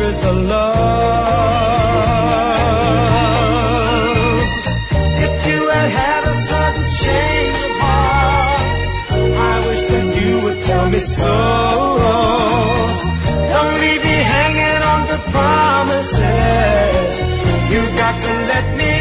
is a love. If you had had a sudden change of heart, I wish that you would tell me so. Don't leave me hanging on to promises. You got to let me